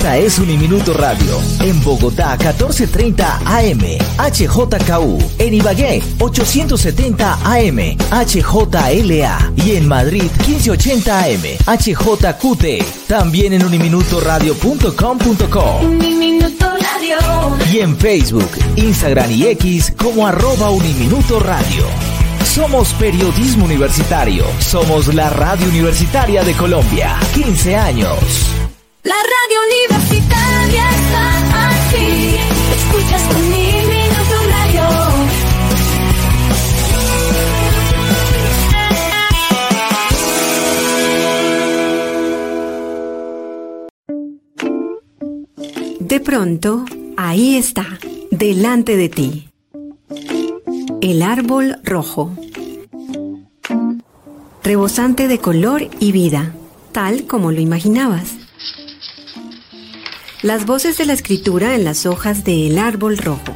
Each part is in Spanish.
Esta es Uniminuto Radio. En Bogotá, 1430 AM, HJKU. En Ibagué, 870 AM, HJLA. Y en Madrid, 1580 AM, HJQT. También en uniminutoradio.com.co. Uniminuto Radio. Y en Facebook, Instagram y X como @Uniminuto Radio. Somos periodismo universitario. Somos la radio universitaria de Colombia. 15 años. La radio universitaria está aquí. Escuchas Uniminuto Radio. De pronto, ahí está, delante de ti. El árbol rojo. Rebosante de color y vida, tal como lo imaginabas. Las voces de la escritura en las hojas de El árbol rojo.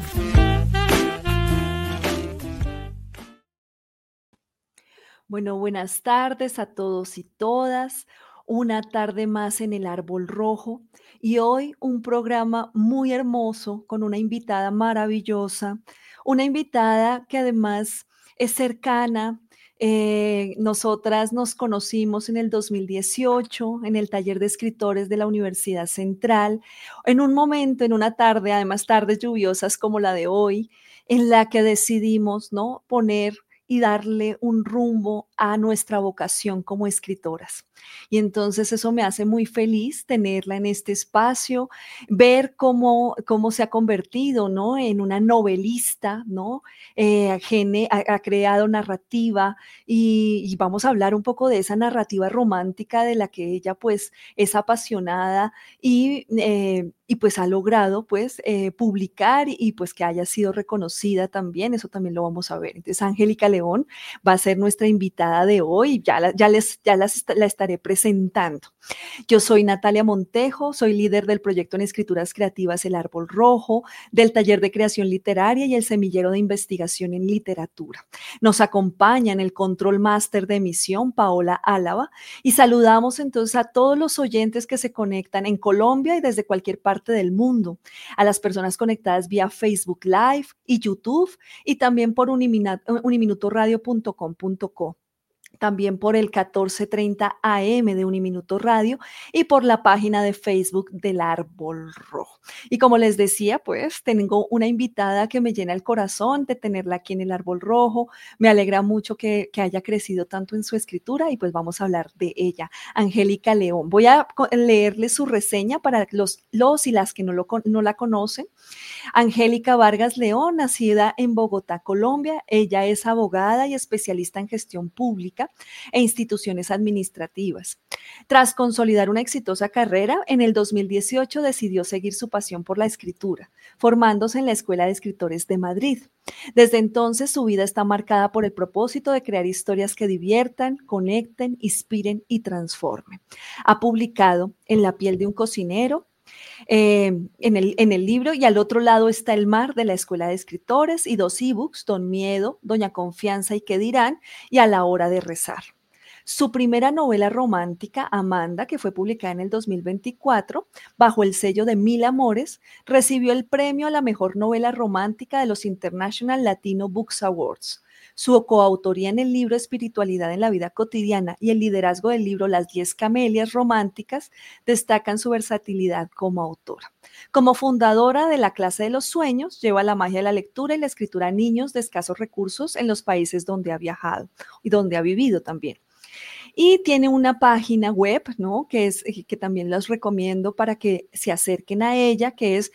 Bueno, buenas tardes a todos y todas. Una tarde más en El árbol rojo y hoy un programa muy hermoso con una invitada maravillosa, una invitada que además es cercana. Nosotras nos conocimos en el 2018 en el taller de escritores de la Universidad Central, en un momento, en una tarde, además tardes lluviosas como la de hoy, en la que decidimos, ¿no?, poner y darle un rumbo a nuestra vocación como escritoras. Y entonces eso me hace muy feliz tenerla en este espacio, ver cómo se ha convertido, ¿no?, en una novelista, ¿no? Ha creado narrativa y vamos a hablar un poco de esa narrativa romántica de la que ella pues es apasionada y pues ha logrado pues publicar y pues que haya sido reconocida también, eso también lo vamos a ver. Entonces Angélica León va a ser nuestra invitada de hoy, ya la estaré presentando. Yo soy Natalia Montejo, soy líder del proyecto en escrituras creativas El Árbol Rojo, del taller de creación literaria y el semillero de investigación en literatura. Nos acompaña en el control máster de emisión Paola Álava y saludamos entonces a todos los oyentes que se conectan en Colombia y desde cualquier parte del mundo, a las personas conectadas vía Facebook Live y YouTube y también por uniminutoradio.com.co. También por el 1430 AM de Uniminuto Radio y por la página de Facebook del Árbol Rojo. Y como les decía, pues tengo una invitada que me llena el corazón de tenerla aquí en el Árbol Rojo. Me alegra mucho que haya crecido tanto en su escritura y pues vamos a hablar de ella, Angélica León. Voy a leerle su reseña para los y las que no la conocen. Angélica Vargas León, nacida en Bogotá, Colombia. Ella es abogada y especialista en gestión pública e instituciones administrativas. Tras consolidar una exitosa carrera, en el 2018 decidió seguir su pasión por la escritura, formándose en la Escuela de Escritores de Madrid. Desde entonces, su vida está marcada por el propósito de crear historias que diviertan, conecten, inspiren y transformen. Ha publicado En la piel de un cocinero, en el libro, y al otro lado está El mar, de la Escuela de Escritores, y 2 ebooks, Don Miedo, Doña Confianza y ¿Qué dirán? Y A la hora de rezar. Su primera novela romántica, Amanda, que fue publicada en el 2024 bajo el sello de Mil Amores, recibió el premio a la mejor novela romántica de los International Latino Books Awards. Su coautoría en el libro Espiritualidad en la vida cotidiana y el liderazgo del libro Las 10 camelias románticas destacan su versatilidad como autora. Como fundadora de la Clase de los Sueños, lleva la magia de la lectura y la escritura a niños de escasos recursos en los países donde ha viajado y donde ha vivido también. Y tiene una página web, ¿no?, que también los recomiendo para que se acerquen a ella, que es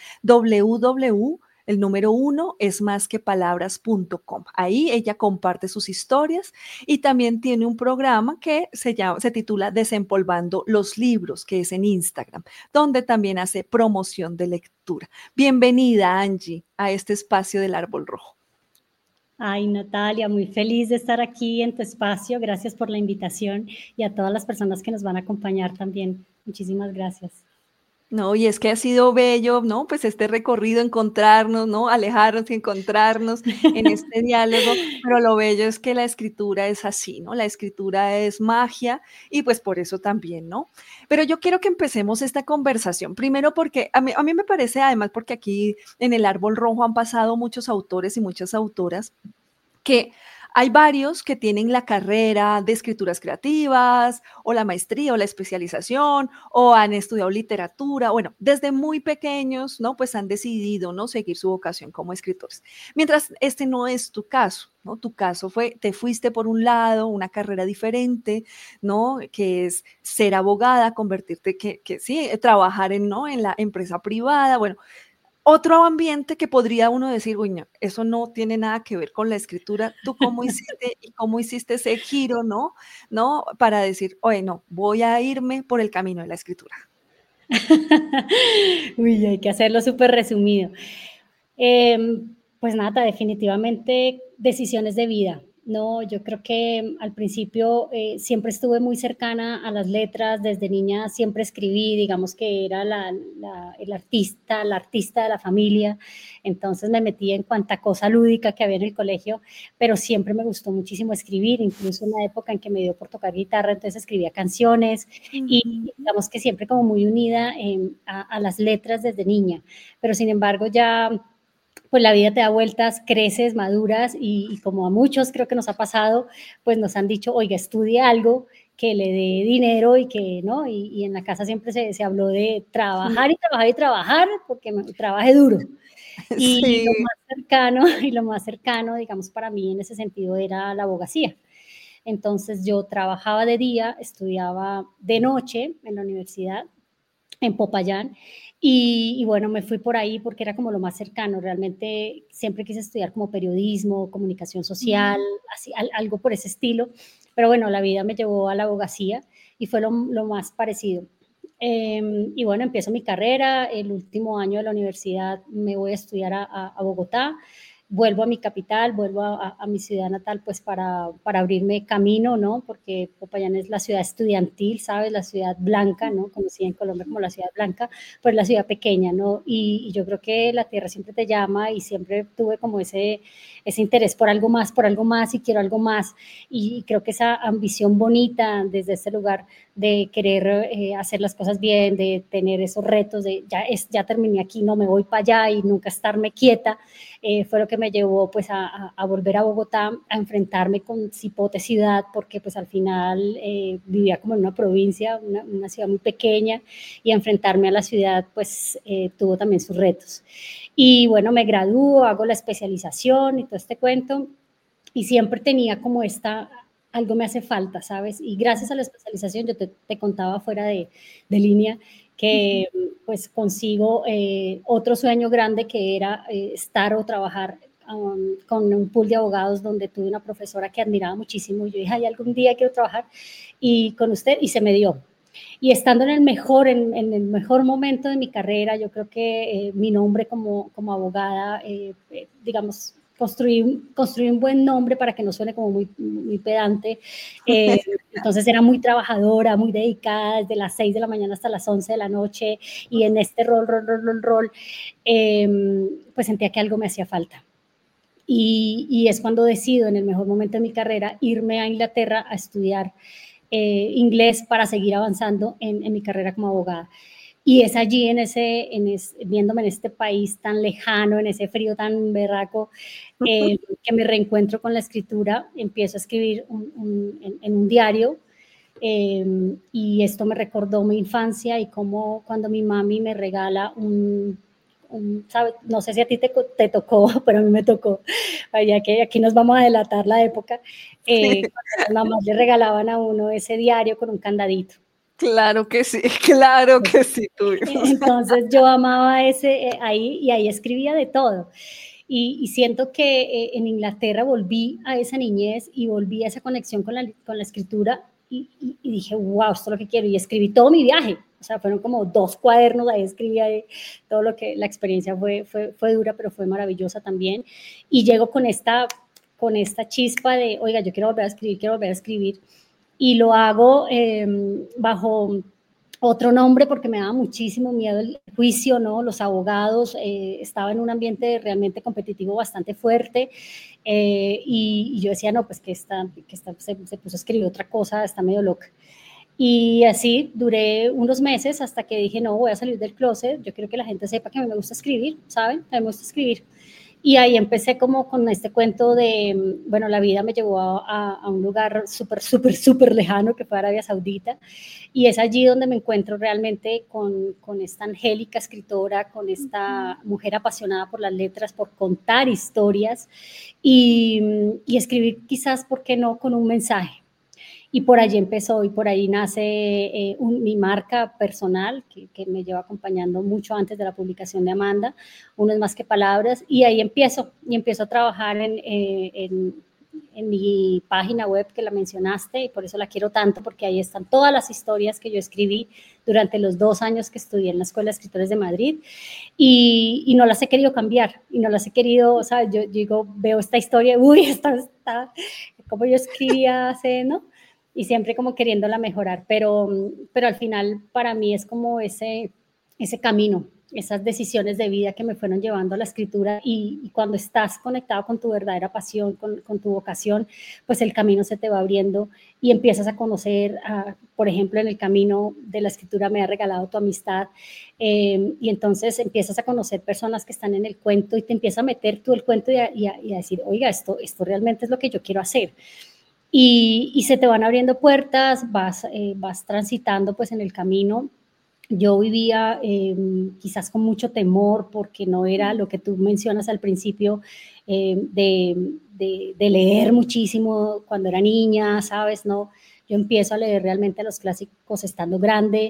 www.esmasquepalabras.com. Ahí ella comparte sus historias y también tiene un programa que se titula Desempolvando los libros, que es en Instagram, donde también hace promoción de lectura. Bienvenida, Angie, a este espacio del Árbol Rojo. Ay, Natalia, muy feliz de estar aquí en tu espacio. Gracias por la invitación y a todas las personas que nos van a acompañar también. Muchísimas gracias. No, y es que ha sido bello, ¿no? Pues este recorrido, encontrarnos, ¿no? Alejarnos y encontrarnos en este diálogo, pero lo bello es que la escritura es así, ¿no? La escritura es magia y pues por eso también, ¿no? Pero yo quiero que empecemos esta conversación, primero porque a mí me parece, además, porque aquí en el Árbol Rojo han pasado muchos autores y muchas autoras que hay varios que tienen la carrera de escrituras creativas o la maestría o la especialización o han estudiado literatura, bueno, desde muy pequeños, ¿no? Pues han decidido, ¿no? Seguir su vocación como escritores. Mientras este no es tu caso, ¿no? Tu caso fue, te fuiste por un lado, una carrera diferente, ¿no? Que es ser abogada, convertirte, que sí, trabajar en, ¿no? En la empresa privada, bueno, otro ambiente que podría uno decir, uy, no, eso no tiene nada que ver con la escritura. ¿Tú cómo hiciste y cómo hiciste ese giro, no? ¿No? Para decir, oye, no, voy a irme por el camino de la escritura. Uy, hay que hacerlo súper resumido. Pues nada, definitivamente decisiones de vida. No, yo creo que al principio siempre estuve muy cercana a las letras, desde niña siempre escribí, digamos que era el artista, la artista de la familia, entonces me metí en cuanta cosa lúdica que había en el colegio, pero siempre me gustó muchísimo escribir, incluso en una época en que me dio por tocar guitarra, entonces escribía canciones y Ujú. digamos que siempre como muy unida a las letras desde niña, pero sin embargo ya pues la vida te da vueltas, creces, maduras y como a muchos creo que nos ha pasado, pues nos han dicho, oiga, estudie algo que le dé dinero y que, ¿no? Y en la casa siempre se habló de trabajar y trabajar y trabajar, porque trabaje duro. Y lo Sí. más cercano, y lo más cercano, digamos, para mí en ese sentido era la abogacía. Entonces yo trabajaba de día, estudiaba de noche en la universidad en Popayán. Y bueno, me fui por ahí porque era como lo más cercano. Realmente siempre quise estudiar como periodismo, comunicación social, Mm. así, algo por ese estilo. Pero bueno, la vida me llevó a la abogacía y fue lo más parecido. Y bueno, empiezo mi carrera, el último año de la universidad me voy a estudiar a Bogotá, vuelvo a mi capital, vuelvo a mi ciudad natal, pues para abrirme camino, ¿no? Porque Popayán es la ciudad estudiantil, ¿sabes? La ciudad blanca, ¿no? Conocida en Colombia como la ciudad blanca, pero es la ciudad pequeña, ¿no? Y yo creo que la tierra siempre te llama y siempre tuve como ese interés por algo más y quiero algo más. Y creo que esa ambición bonita desde ese lugar de querer hacer las cosas bien, de tener esos retos, de ya terminé aquí, no me voy para allá y nunca estarme quieta, fue lo que me llevó pues a volver a Bogotá, a enfrentarme con Cipote ciudad, porque pues al final vivía como en una provincia, una ciudad muy pequeña, y enfrentarme a la ciudad pues tuvo también sus retos. Y bueno, me gradúo, hago la especialización y todo este cuento, y siempre tenía como algo me hace falta, ¿sabes? Y gracias a la especialización, yo te contaba fuera de línea, que pues consigo otro sueño grande que era estar o trabajar con un pool de abogados donde tuve una profesora que admiraba muchísimo y yo dije, ay, algún día quiero trabajar y con usted y se me dio. Y estando en el mejor momento de mi carrera, yo creo que mi nombre como abogada, digamos, construí un buen nombre para que no suene como muy pedante. Eh, entonces era muy trabajadora, muy dedicada, desde las 6 de la mañana hasta las 11 de la noche, y en este rol, pues sentía que algo me hacía falta. Y es cuando decido, en el mejor momento de mi carrera, irme a Inglaterra a estudiar inglés para seguir avanzando en mi carrera como abogada. Y es allí, viéndome en este país tan lejano, en ese frío tan berraco, que me reencuentro con la escritura, empiezo a escribir en un diario, y esto me recordó mi infancia y cómo cuando mi mami me regala ¿sabe? No sé si a ti te tocó, pero a mí me tocó, ya que aquí nos vamos a delatar la época, cuando las mamás le regalaban a uno ese diario con un candadito. Claro que sí, tuvimos. Entonces yo amaba ahí y ahí escribía de todo. Y siento que en Inglaterra volví a esa niñez y volví a esa conexión con la escritura y dije, wow, esto es lo que quiero. Y escribí todo mi viaje. O sea, fueron como 2 cuadernos, ahí escribía todo lo que la experiencia fue dura, pero fue maravillosa también. Y llego con esta chispa de, oiga, yo quiero volver a escribir. Y lo hago bajo otro nombre porque me daba muchísimo miedo el juicio, ¿no? Los abogados, estaba en un ambiente realmente competitivo bastante fuerte, y yo decía, no, pues que se puso a escribir otra cosa, está medio loca. Y así duré unos meses hasta que dije, no, voy a salir del closet, yo quiero que la gente sepa que a mí me gusta escribir, ¿saben? A mí me gusta escribir. Y ahí empecé como con este cuento de, bueno, la vida me llevó a un lugar súper lejano que fue Arabia Saudita, y es allí donde me encuentro realmente con esta angélica escritora, con esta mujer apasionada por las letras, por contar historias y escribir quizás, ¿por qué no?, con un mensaje. Y por allí empezó y por ahí nace mi marca personal que me lleva acompañando mucho antes de la publicación de Amanda, Uno es más que palabras, y ahí empiezo a trabajar en mi página web que la mencionaste, y por eso la quiero tanto, porque ahí están todas las historias que yo escribí durante los 2 años que estudié en la Escuela de Escritores de Madrid, y no las he querido cambiar, y no las he querido, o sea, yo digo, veo esta historia, uy, está como yo escribía hace, ¿no? Y siempre como queriéndola mejorar, pero al final para mí es como ese camino, esas decisiones de vida que me fueron llevando a la escritura, y cuando estás conectado con tu verdadera pasión, con tu vocación, pues el camino se te va abriendo y empiezas a conocer, por ejemplo, en el camino de la escritura me ha regalado tu amistad, y entonces empiezas a conocer personas que están en el cuento y te empiezas a meter tú el cuento y a decir, oiga, esto realmente es lo que yo quiero hacer. Y se te van abriendo puertas, vas transitando pues en el camino. Yo vivía quizás con mucho temor porque no era lo que tú mencionas al principio, de leer muchísimo cuando era niña, ¿sabes? No, yo empiezo a leer realmente los clásicos estando grande,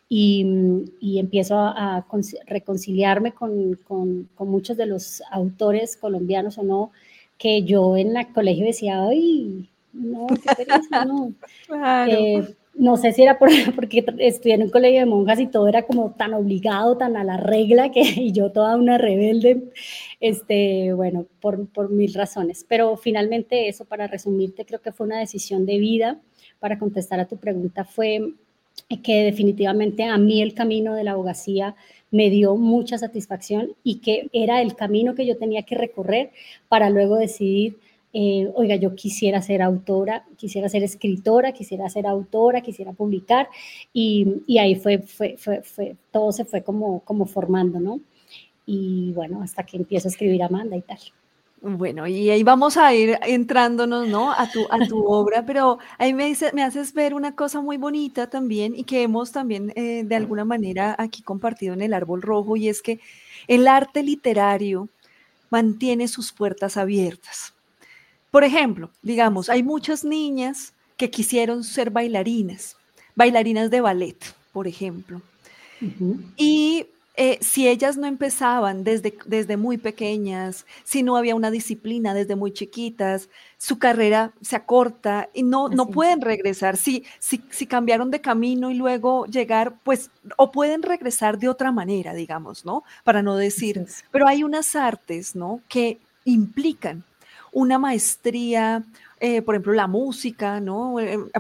y empiezo a reconciliarme con muchos de los autores colombianos o no, que yo en el colegio decía, ay, no, qué pereza, no. Claro. No sé si era porque estudié en un colegio de monjas y todo era como tan obligado, tan a la regla, y yo toda una rebelde, bueno, por 1000 razones. Pero finalmente eso, para resumirte, creo que fue una decisión de vida. Para contestar a tu pregunta, fue que definitivamente a mí el camino de la abogacía me dio mucha satisfacción, y que era el camino que yo tenía que recorrer para luego decidir, oiga, yo quisiera ser autora, quisiera ser escritora, quisiera ser autora, quisiera publicar, y ahí todo se fue como formando, ¿no? Y bueno, hasta que empiezo a escribir Amanda y tal. Bueno, y ahí vamos a ir entrándonos, ¿no?, a tu obra, pero ahí me haces ver una cosa muy bonita también, y que hemos también de alguna manera aquí compartido en el Árbol Rojo, y es que el arte literario mantiene sus puertas abiertas. Por ejemplo, digamos, hay muchas niñas que quisieron ser bailarinas de ballet, por ejemplo. Uh-huh. Y si ellas no empezaban desde muy pequeñas, si no había una disciplina desde muy chiquitas, su carrera se acorta y no pueden regresar. Si cambiaron de camino y luego llegar, pues, o pueden regresar de otra manera, digamos, ¿no? Para no decir, pero hay unas artes, ¿no?, que implican una maestría, por ejemplo, la música, ¿no?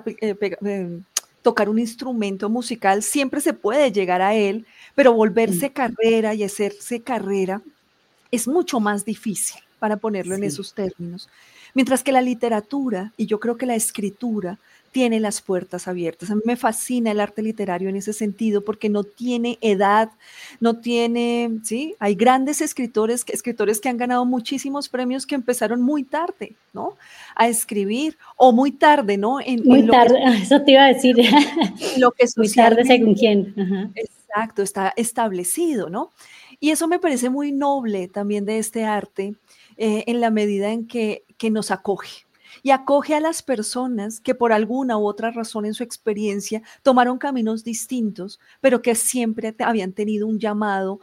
Tocar un instrumento musical, siempre se puede llegar a él, pero volverse carrera y hacerse carrera es mucho más difícil, para ponerlo en esos términos. Mientras que la literatura, y yo creo que la escritura, tiene las puertas abiertas. A mí me fascina el arte literario en ese sentido, porque no tiene edad, no tiene, ¿sí? Hay grandes escritores que han ganado muchísimos premios, que empezaron muy tarde, ¿no?, a escribir, o muy tarde, ¿no? Muy tarde, eso te iba a decir. Lo que muy tarde según quién. Ajá. Exacto, está establecido, ¿no? Y eso me parece muy noble también de este arte, en la medida en que nos acoge. Y acoge a las personas que por alguna u otra razón en su experiencia tomaron caminos distintos, pero que siempre habían tenido un llamado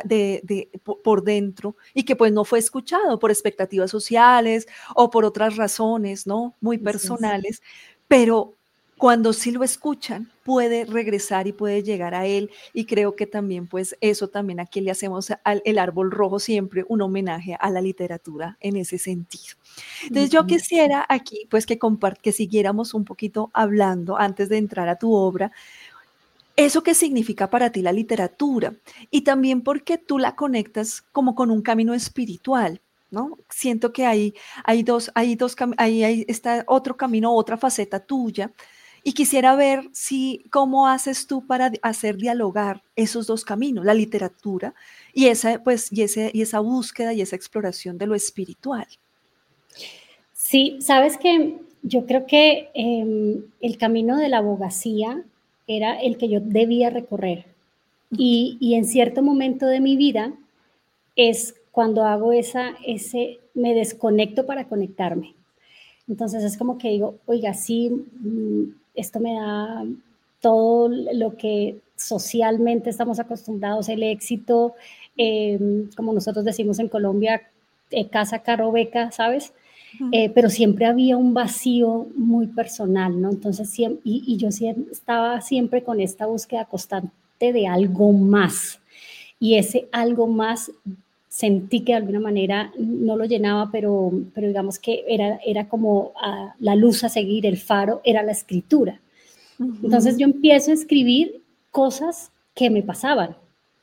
por dentro, y que pues no fue escuchado por expectativas sociales o por otras razones, ¿no?, muy personales, pero cuando sí lo escuchan, puede regresar y puede llegar a él, y creo que también, pues, eso también aquí le hacemos al el Árbol Rojo siempre un homenaje a la literatura en ese sentido. Entonces, yo quisiera aquí, pues, que siguiéramos un poquito hablando antes de entrar a tu obra, eso que significa para ti la literatura y también porque tú la conectas como con un camino espiritual, ¿no? Siento que ahí está otro camino, otra faceta tuya y quisiera ver si cómo haces tú para hacer dialogar esos dos caminos, la literatura y esa búsqueda y esa exploración de lo espiritual. Sí, sabes que yo creo que el camino de la abogacía era el que yo debía recorrer y en cierto momento de mi vida es cuando hago me desconecto para conectarme. Entonces es como que digo, oiga, sí, esto me da todo lo que socialmente estamos acostumbrados, el éxito, como nosotros decimos en Colombia, casa, carro, beca, ¿sabes? Pero siempre había un vacío muy personal, ¿no? Entonces, y yo estaba siempre con esta búsqueda constante de algo más. Y ese algo más sentí que de alguna manera no lo llenaba, pero digamos que era como la luz a seguir, el faro, era la escritura. Entonces yo empiezo a escribir cosas que me pasaban,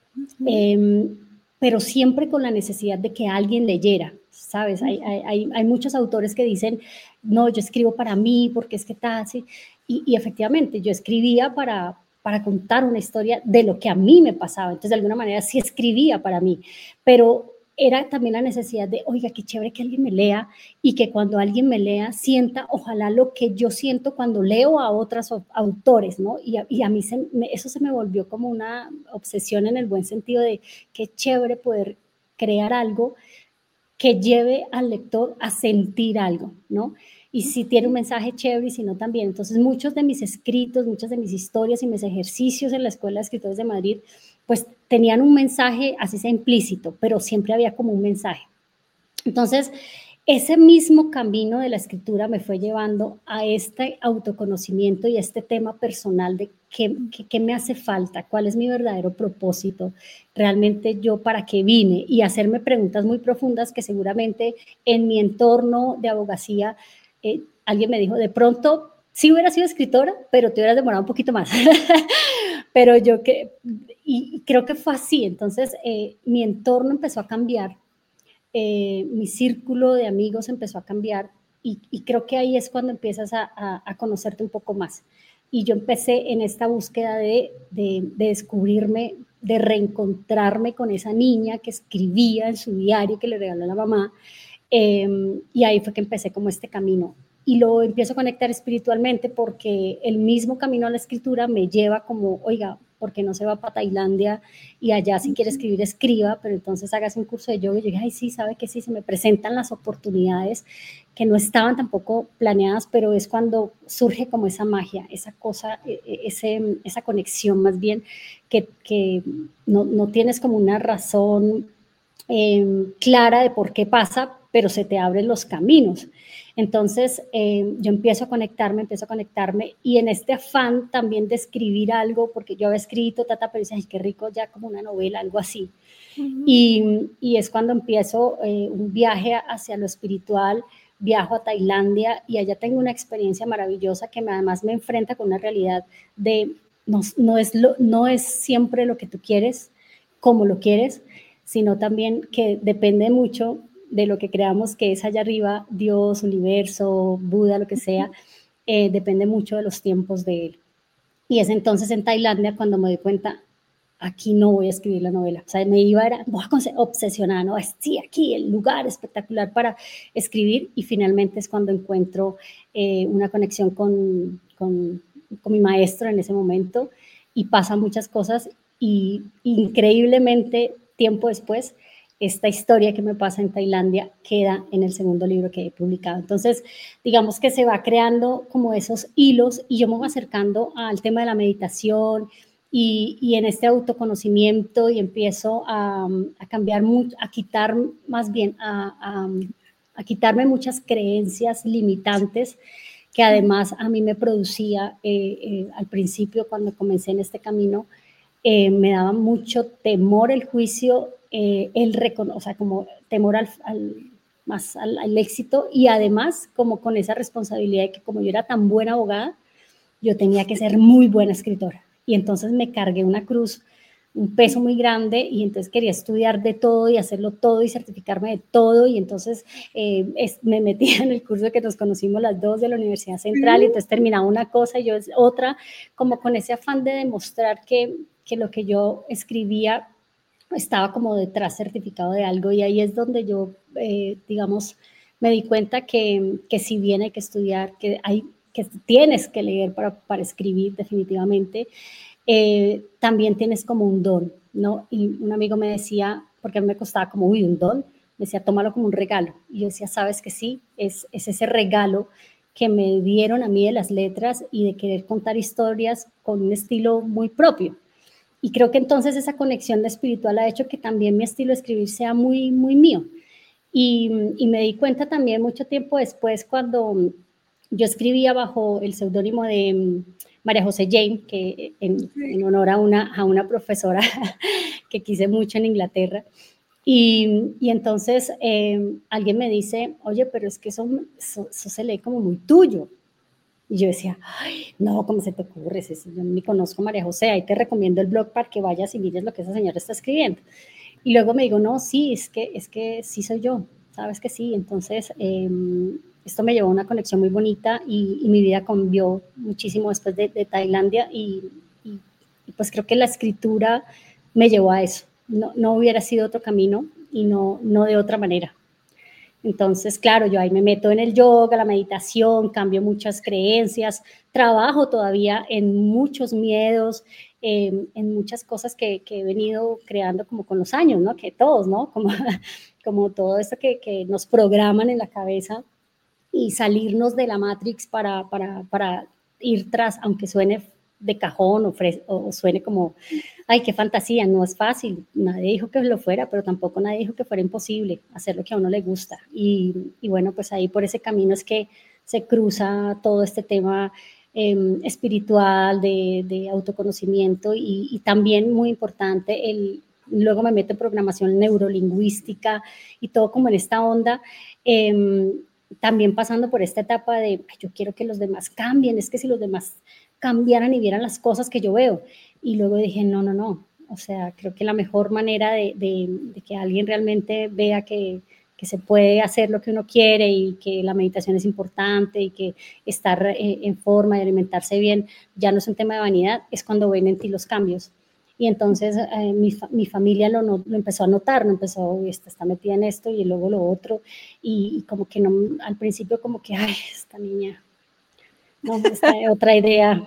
pero siempre con la necesidad de que alguien leyera, ¿sabes? Hay muchos autores que dicen, no, yo escribo para mí, porque es que tal, ¿sí? Y efectivamente, yo escribía para contar una historia de lo que a mí me pasaba. Entonces, de alguna manera, sí escribía para mí, pero era también la necesidad de, oiga, qué chévere que alguien me lea y que cuando alguien me lea sienta, ojalá lo que yo siento cuando leo a otros autores, ¿no? Y a mí eso se me volvió como una obsesión en el buen sentido de qué chévere poder crear algo que lleve al lector a sentir algo, ¿no? Y si tiene un mensaje chévere y si no también. Entonces, muchos de mis escritos, muchas de mis historias y mis ejercicios en la Escuela de Escritores de Madrid, pues tenían un mensaje, así sea implícito, pero siempre había como un mensaje. Entonces, ese mismo camino de la escritura me fue llevando a este autoconocimiento y a este tema personal de qué me hace falta, cuál es mi verdadero propósito, realmente yo para qué vine y hacerme preguntas muy profundas que seguramente en mi entorno de abogacía alguien me dijo, de pronto sí hubiera sido escritora, pero te hubieras demorado un poquito más. Pero y creo que fue así. Entonces, mi entorno empezó a cambiar, mi círculo de amigos empezó a cambiar y creo que ahí es cuando empiezas a conocerte un poco más. Y yo empecé en esta búsqueda de descubrirme, de reencontrarme con esa niña que escribía en su diario que le regaló a la mamá. Y ahí fue que empecé como este camino. Y lo empiezo a conectar espiritualmente porque el mismo camino a la escritura me lleva como, oiga, ¿por qué no se va para Tailandia y allá si quiere escribir, escriba, pero entonces hágase un curso de yoga? Y yo dije, ay, sí, sabe que sí, se me presentan las oportunidades que no estaban tampoco planeadas, pero es cuando surge como esa magia, esa cosa, esa conexión más bien, que no tienes como una razón clara de por qué pasa, pero se te abren los caminos. Entonces yo empiezo a conectarme y en este afán también de escribir algo, porque yo había escrito, pero dice, ay, qué rico, ya como una novela, algo así. Y es cuando empiezo un viaje hacia lo espiritual, viajo a Tailandia y allá tengo una experiencia maravillosa que además me enfrenta con una realidad de no es siempre lo que tú quieres, como lo quieres, sino también que depende mucho de lo que creamos que es allá arriba, Dios, universo, Buda, lo que sea, depende mucho de los tiempos de él. Y es entonces en Tailandia cuando me doy cuenta, aquí no voy a escribir la novela. O sea, voy a obsesionada, ¿no? Sí, aquí el lugar espectacular para escribir y finalmente es cuando encuentro una conexión con mi maestro en ese momento y pasan muchas cosas y increíblemente tiempo después esta historia que me pasa en Tailandia queda en el segundo libro que he publicado. Entonces, digamos que se va creando como esos hilos y yo me voy acercando al tema de la meditación y en este autoconocimiento y empiezo a cambiar, a quitar más bien, a quitarme muchas creencias limitantes que además a mí me producía al principio cuando comencé en este camino, me daba mucho temor el juicio, o sea, como temor al éxito y además como con esa responsabilidad de que como yo era tan buena abogada, yo tenía que ser muy buena escritora. y entonces me cargué una cruz, un peso muy grande, y entonces quería estudiar de todo y hacerlo todo y certificarme de todo, y entonces me metí en el curso que nos conocimos las dos de la Universidad Central, y entonces terminaba una cosa y yo otra, como con ese afán de demostrar que lo que yo escribía estaba como detrás certificado de algo, y ahí es donde yo, digamos, me di cuenta que si bien hay que estudiar, que tienes que leer para escribir definitivamente, también tienes como un don, ¿no? Y un amigo me decía, porque a mí me costaba como, uy, un don, me decía, tómalo como un regalo. Y yo decía, sabes que sí, es ese regalo que me dieron a mí de las letras y de querer contar historias con un estilo muy propio. Y creo que entonces esa conexión espiritual ha hecho que también mi estilo de escribir sea muy, muy mío. Y me di cuenta también mucho tiempo después, cuando yo escribía bajo el seudónimo de María José Jane, que en honor a una profesora que quise mucho en Inglaterra. Y entonces alguien me dice, oye, pero es que eso se lee como muy tuyo. Y yo decía, ay, no, ¿cómo se te ocurre? Yo ni conozco a María José, ahí te recomiendo el blog para que vayas y mires lo que esa señora está escribiendo. Y luego me digo, no, sí, es que sí soy yo, sabes que sí. Entonces, esto me llevó a una conexión muy bonita, y mi vida cambió muchísimo después de Tailandia, y pues creo que la escritura me llevó a eso. No hubiera sido otro camino, y no de otra manera. Entonces, claro, yo ahí me meto en el yoga, la meditación, cambio muchas creencias, trabajo todavía en muchos miedos, en muchas cosas que he venido creando como con los años, ¿no? Que todos, ¿no? Como todo esto que nos programan en la cabeza, y salirnos de la Matrix para ir tras, aunque suene de cajón o suene como, ay, qué fantasía, no es fácil, nadie dijo que lo fuera, pero tampoco nadie dijo que fuera imposible hacer lo que a uno le gusta. Y bueno, pues ahí por ese camino es que se cruza todo este tema espiritual, de autoconocimiento, y también muy importante, luego me meto en programación neurolingüística y todo como en esta onda, también pasando por esta etapa de yo quiero que los demás cambien, es que si los demás cambiaran y vieran las cosas que yo veo. Y luego dije, no, o sea, creo que la mejor manera de que alguien realmente vea que se puede hacer lo que uno quiere, y que la meditación es importante, y que estar en forma de alimentarse bien ya no es un tema de vanidad, es cuando ven en ti los cambios. Y entonces mi familia lo empezó a notar, no empezó, esta está metida en esto y luego lo otro, y como que no, al principio como que, ay, esta niña, no, esta otra idea,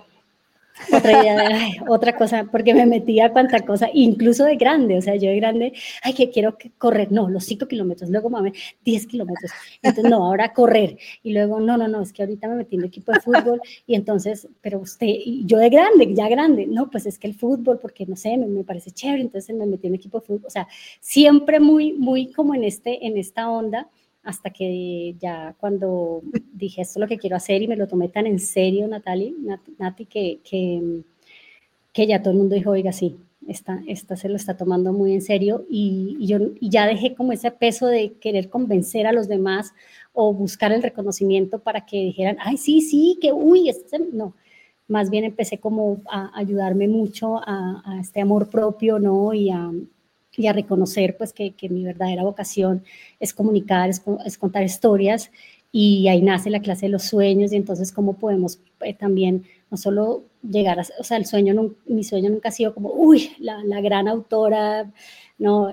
ay, otra cosa, porque me metía a cuanta cosa, incluso de grande, o sea, yo de grande, ay, que quiero correr, no, los 5 kilómetros, luego mami, 10 kilómetros, entonces no, ahora correr, y luego, no, es que ahorita me metí en el equipo de fútbol, y entonces, pero usted, y yo de grande, ya grande, no, pues es que el fútbol, porque no sé, me parece chévere, entonces me metí en el equipo de fútbol, o sea, siempre muy, muy como en esta onda, hasta que ya cuando dije esto es lo que quiero hacer, y me lo tomé tan en serio, Nati, que ya todo el mundo dijo, oiga, sí, esta se lo está tomando muy en serio, y yo ya dejé como ese peso de querer convencer a los demás o buscar el reconocimiento para que dijeran, ay, sí, que uy, no, más bien empecé como a ayudarme mucho a este amor propio, ¿no? Y a reconocer pues que mi verdadera vocación es comunicar, es contar historias, y ahí nace la clase de los sueños. Y entonces cómo podemos también no solo llegar o sea, mi sueño nunca ha sido como, uy, la gran autora, no,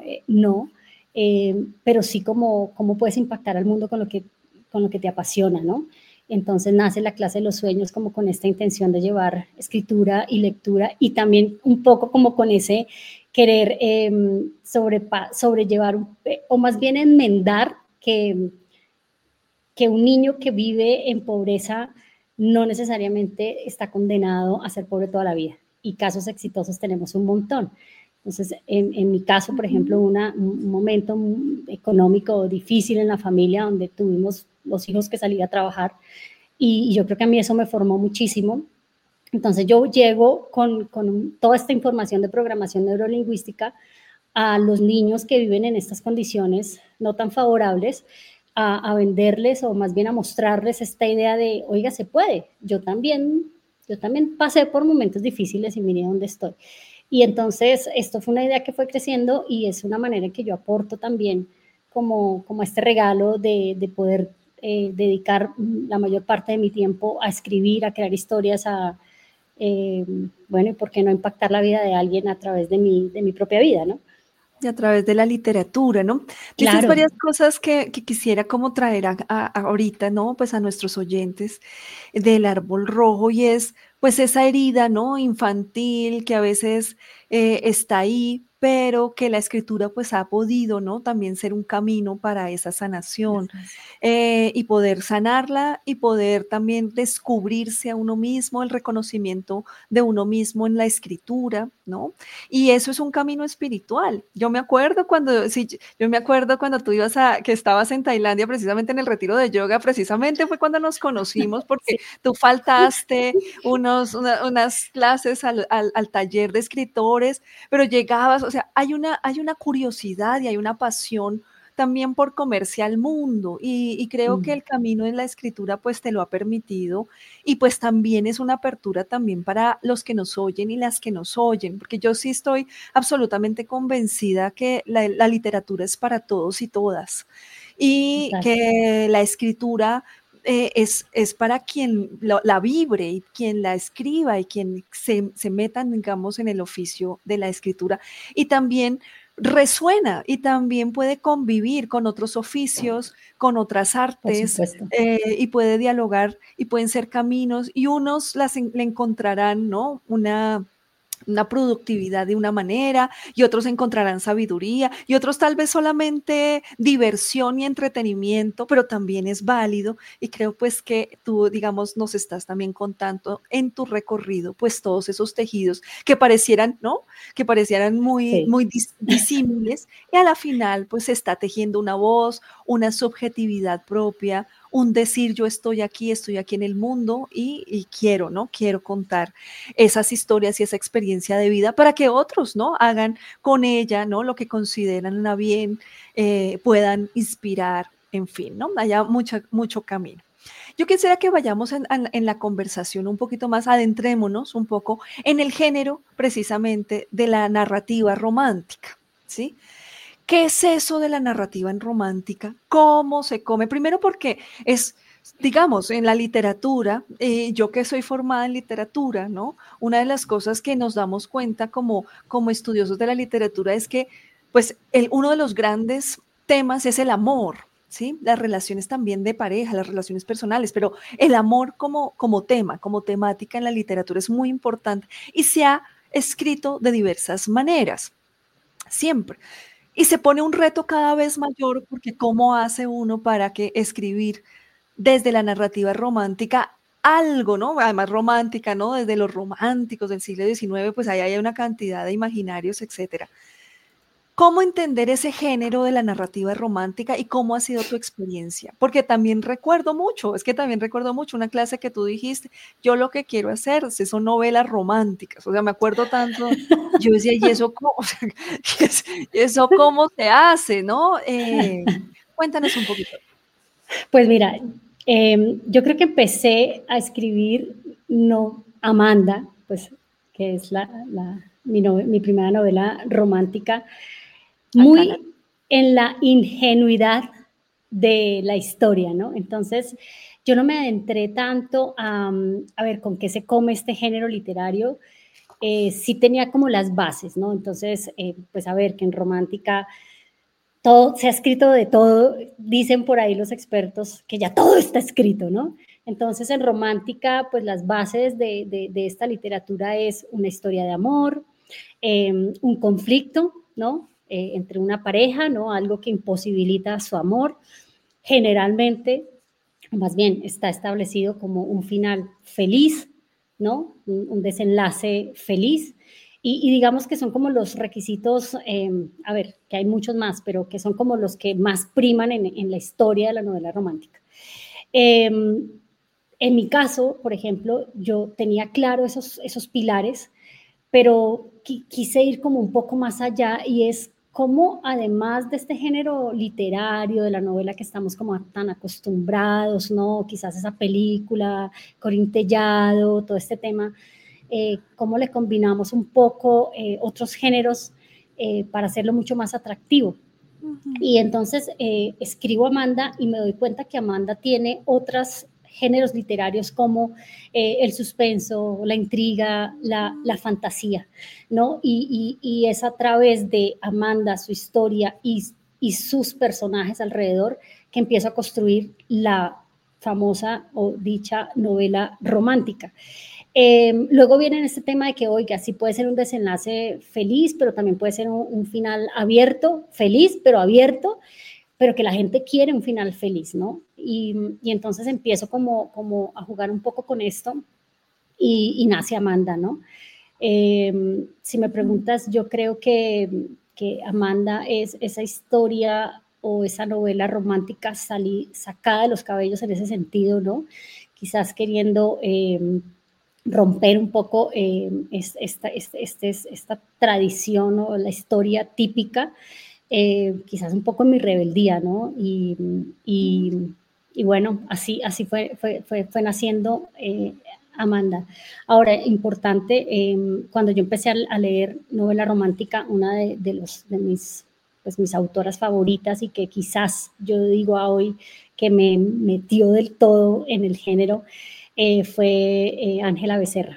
pero sí cómo puedes impactar al mundo con lo que te apasiona, ¿no? Entonces nace la clase de los sueños como con esta intención de llevar escritura y lectura, y también un poco como con ese querer sobrellevar, o más bien enmendar que un niño que vive en pobreza no necesariamente está condenado a ser pobre toda la vida, y casos exitosos tenemos un montón. Entonces, en mi caso, por ejemplo, un momento económico difícil en la familia, donde tuvimos los hijos que salir a trabajar, y yo creo que a mí eso me formó muchísimo. Entonces yo llego con toda esta información de programación neurolingüística a los niños que viven en estas condiciones no tan favorables, a venderles, o más bien a mostrarles esta idea de, oiga, se puede, yo también Yo también pasé por momentos difíciles y miré dónde estoy. Y entonces esto fue una idea que fue creciendo y es una manera en que yo aporto también como este regalo de poder dedicar la mayor parte de mi tiempo a escribir, a crear historias, bueno, y por qué no impactar la vida de alguien a través de mi propia vida, ¿no? Y a través de la literatura, ¿no? Dices Claro. varias cosas que quisiera como traer ahorita, ¿no? Pues a nuestros oyentes del árbol rojo y es pues esa herida, ¿no? Infantil que a veces está ahí, pero que la escritura pues ha podido, ¿no? También ser un camino para esa sanación y poder sanarla y poder también descubrirse a uno mismo, el reconocimiento de uno mismo en la escritura, ¿no? Y eso es un camino espiritual. Yo me acuerdo cuando, sí, yo me acuerdo cuando tú ibas que estabas en Tailandia, precisamente en el retiro de yoga, precisamente fue cuando nos conocimos, porque Sí. tú faltaste unas clases al taller de escritores, pero llegabas, o sea, hay una curiosidad y hay una pasión también por comerse al mundo y creo que el camino en la escritura pues te lo ha permitido y pues también es una apertura también para los que nos oyen y las que nos oyen, porque yo sí estoy absolutamente convencida que la literatura es para todos y todas y Exacto. que la escritura es para quien la vibre y quien la escriba y quien se metan, digamos, en el oficio de la escritura. Y también resuena y también puede convivir con otros oficios, con otras Por artes supuesto. y puede dialogar y pueden ser caminos y unos le encontrarán, ¿no? Una productividad de una manera y otros encontrarán sabiduría y otros tal vez solamente diversión y entretenimiento, pero también es válido y creo pues que tú, digamos, nos estás también contando en tu recorrido pues todos esos tejidos que parecieran, ¿no? Que parecieran muy, Sí. muy disímiles y a la final pues se está tejiendo una voz, una subjetividad propia, un decir yo estoy aquí en el mundo y quiero, ¿no? Quiero contar esas historias y esa experiencia de vida para que otros, ¿no? Hagan con ella, ¿no? Lo que consideran una bien, puedan inspirar, en fin, ¿no? Haya mucho camino. Yo quisiera que vayamos en la conversación un poquito más, adentrémonos un poco en el género precisamente de la narrativa romántica, ¿sí? ¿Qué es eso de la narrativa en romántica? ¿Cómo se come? Primero porque es, digamos, en la literatura, yo que soy formada en literatura, ¿no? Una de las cosas que nos damos cuenta como estudiosos de la literatura es que, pues, uno de los grandes temas es el amor, ¿sí? Las relaciones también de pareja, las relaciones personales, pero el amor como tema, como temática en la literatura es muy importante y se ha escrito de diversas maneras, siempre. Y se pone un reto cada vez mayor porque cómo hace uno para que escribir desde la narrativa romántica algo, ¿no? Además romántica, ¿no? Desde los románticos del siglo XIX, pues ahí hay una cantidad de imaginarios, etcétera. ¿Cómo entender ese género de la narrativa romántica y cómo ha sido tu experiencia? Porque también recuerdo mucho, es que también recuerdo mucho una clase que tú dijiste, yo lo que quiero hacer son novelas románticas, o sea, me acuerdo tanto, yo decía, ¿y eso cómo, eso cómo se hace, no? Cuéntanos un poquito. Pues mira, yo creo que empecé a escribir no Amanda, pues que es mi primera novela romántica, Acá la, muy en la ingenuidad de la historia, ¿no? Entonces, yo no me adentré tanto a ver con qué se come este género literario. Sí tenía como las bases, ¿no? Entonces, pues a ver, que en romántica todo, se ha escrito de todo, dicen por ahí los expertos que ya todo está escrito, ¿no? Entonces, en romántica, pues las bases de esta literatura es una historia de amor, un conflicto, ¿no? Entre una pareja, ¿no? Algo que imposibilita su amor. Generalmente, más bien, está establecido como un final feliz, ¿no? Un desenlace feliz. Y digamos que son como los requisitos, a ver, que hay muchos más, pero que son como los que más priman en la historia de la novela romántica. En mi caso, por ejemplo, yo tenía claro esos pilares, pero quise ir como un poco más allá y es cómo además de este género literario, de la novela que estamos como tan acostumbrados, ¿no? Quizás esa película, Corín Tellado, todo este tema, cómo le combinamos un poco otros géneros para hacerlo mucho más atractivo. Y entonces escribo Amanda y me doy cuenta que Amanda tiene otros géneros literarios como el suspenso, la intriga, la fantasía, ¿no? Y es a través de Amanda, su historia y sus personajes alrededor que empiezo a construir la famosa o dicha novela romántica. Luego viene este tema de que, oiga, sí puede ser un desenlace feliz, pero también puede ser un final abierto, feliz, pero abierto, pero que la gente quiere un final feliz, ¿no? Y entonces empiezo como a jugar un poco con esto y nace Amanda, ¿no? Si me preguntas, yo creo que Amanda es esa historia o esa novela romántica sacada de los cabellos en ese sentido, ¿no? Quizás queriendo romper un poco esta tradición o la historia típica, quizás un poco en mi rebeldía, ¿no? Y bueno, así fue naciendo Amanda. Ahora, importante, cuando yo empecé a leer novela romántica, una de mis autoras favoritas y que quizás yo digo a hoy que me metió del todo en el género, fue Ángela Becerra.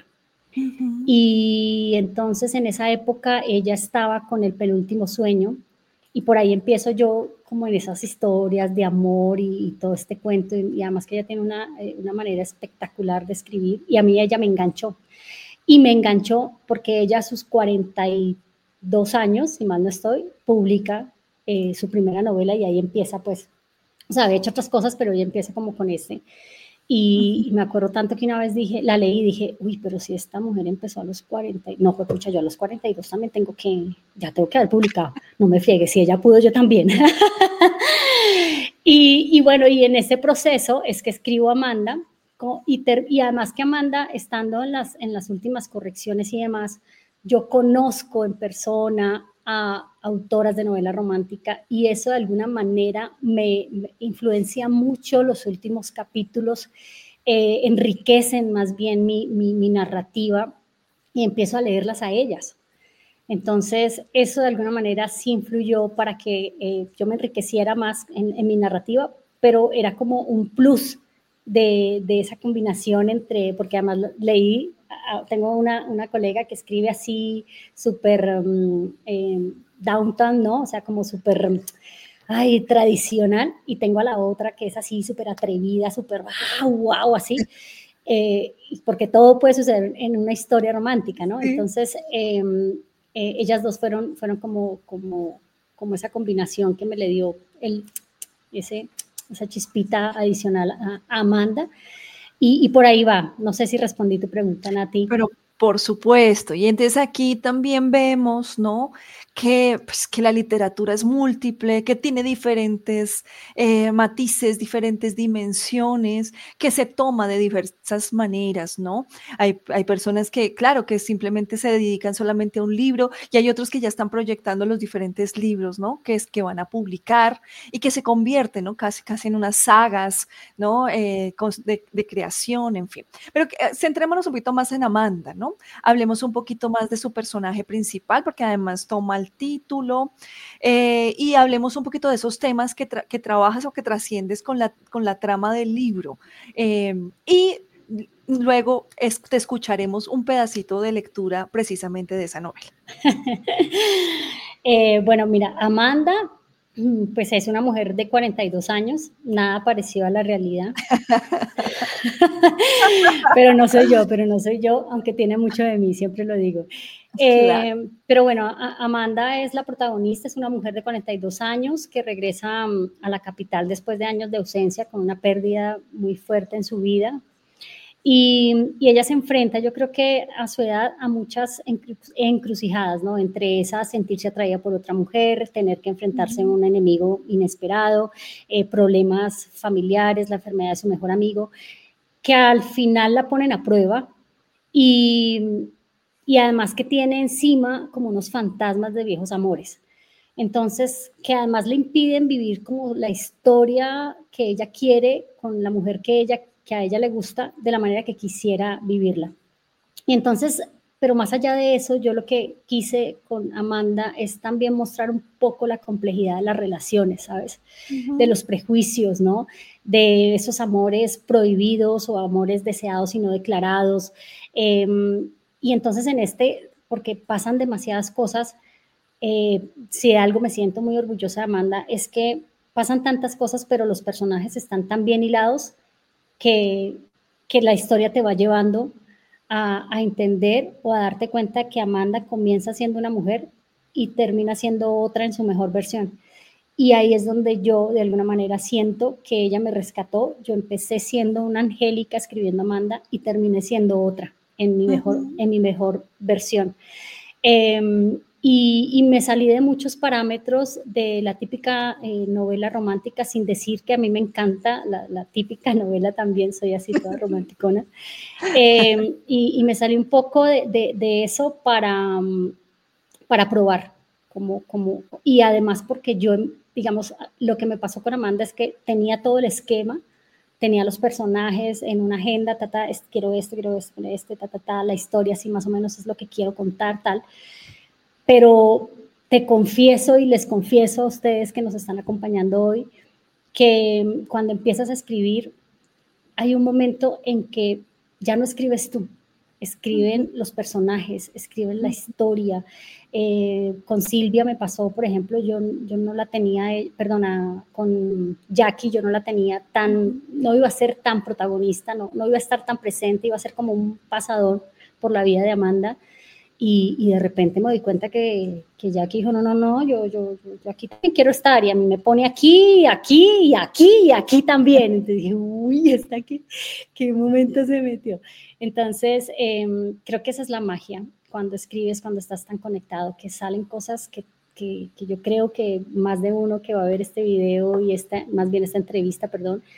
Y entonces en esa época ella estaba con El penúltimo sueño y por ahí empiezo yo como en esas historias de amor y todo este cuento y además que ella tiene una manera espectacular de escribir y a mí ella me enganchó y me enganchó porque ella a sus 42 años, si mal no estoy, publica su primera novela y ahí empieza pues, o sea, había hecho otras cosas pero ella empieza como con este. Y me acuerdo tanto que una vez la leí y dije, uy, pero si esta mujer empezó a los 40, no, pues pucha, yo a los 42 también ya tengo que haber publicado, no me friegue, si ella pudo, yo también. y bueno, y en ese proceso es que escribo Amanda, y además que Amanda, estando en las últimas correcciones y demás, yo conozco en persona a autoras de novela romántica y eso de alguna manera me influencia mucho los últimos capítulos, enriquecen más bien mi narrativa y empiezo a leerlas a ellas. Entonces, eso de alguna manera sí influyó para que yo me enriqueciera más en mi narrativa, pero era como un plus de esa combinación porque además leí, tengo una colega que escribe así súper downtown, ¿no? O sea, como súper tradicional, y tengo a la otra que es así súper atrevida, súper wow, así, porque todo puede suceder en una historia romántica, ¿no? Sí. Entonces, ellas dos fueron como esa combinación que me le dio esa chispita adicional a Amanda, y por ahí va. No sé si respondí tu pregunta, Nati. Pero por supuesto, y entonces aquí también vemos, ¿no?, que la literatura es múltiple, que tiene diferentes matices, diferentes dimensiones, que se toma de diversas maneras, ¿no? Hay personas que, claro, que simplemente se dedican solamente a un libro y hay otros que ya están proyectando los diferentes libros, ¿no?, que van a publicar y que se convierten, ¿no?, casi en unas sagas, ¿no?, de creación, en fin. Pero centrémonos un poquito más en Amanda, ¿no? Hablemos un poquito más de su personaje principal, porque además toma el título, y hablemos un poquito de esos temas que trabajas o que trasciendes con la trama del libro. Y luego te escucharemos un pedacito de lectura precisamente de esa novela. Bueno, mira, Amanda, pues es una mujer de 42 años, nada parecido a la realidad. pero no soy yo, aunque tiene mucho de mí, siempre lo digo. Claro. Pero bueno, Amanda es la protagonista, es una mujer de 42 años que regresa a la capital después de años de ausencia con una pérdida muy fuerte en su vida. Y ella se enfrenta, yo creo que a su edad, a muchas encrucijadas, ¿no? Entre esas, sentirse atraída por otra mujer, tener que enfrentarse a un enemigo inesperado, problemas familiares, la enfermedad de su mejor amigo, que al final la ponen a prueba y además que tiene encima como unos fantasmas de viejos amores. Entonces, que además le impiden vivir como la historia que ella quiere con la mujer que a ella le gusta de la manera que quisiera vivirla. Y entonces, pero más allá de eso, yo lo que quise con Amanda es también mostrar un poco la complejidad de las relaciones, ¿sabes? De los prejuicios, ¿no? De esos amores prohibidos o amores deseados y no declarados. Y entonces porque pasan demasiadas cosas, si de algo me siento muy orgullosa de Amanda, es que pasan tantas cosas, pero los personajes están tan bien hilados que la historia te va llevando a entender o a darte cuenta que Amanda comienza siendo una mujer y termina siendo otra en su mejor versión. Y ahí es donde yo, de alguna manera, siento que ella me rescató. Yo empecé siendo una Angélica escribiendo Amanda y terminé siendo otra en mi mejor versión. Y me salí de muchos parámetros de la típica novela romántica, sin decir que a mí me encanta la típica novela también, soy así toda romanticona. Y me salí un poco de eso para probar. Y además porque yo, digamos, lo que me pasó con Amanda es que tenía todo el esquema, tenía los personajes en una agenda, quiero esto, la historia así más o menos es lo que quiero contar, tal. Pero te confieso y les confieso a ustedes que nos están acompañando hoy, que cuando empiezas a escribir, hay un momento en que ya no escribes tú, escriben los personajes, escriben la historia. Con Silvia me pasó, por ejemplo, yo no la tenía, con Jackie yo no la tenía no iba a ser tan protagonista, no iba a estar tan presente, iba a ser como un pasador por la vida de Amanda. Y de repente me di cuenta que Jackie dijo, no, yo aquí también quiero estar, y a mí me pone aquí también. Entonces dije, uy, ¿está aquí? ¿Qué momento se metió? Entonces, creo que esa es la magia, cuando escribes, cuando estás tan conectado, que salen cosas que yo creo que más de uno que va a ver este video y más bien esta entrevista,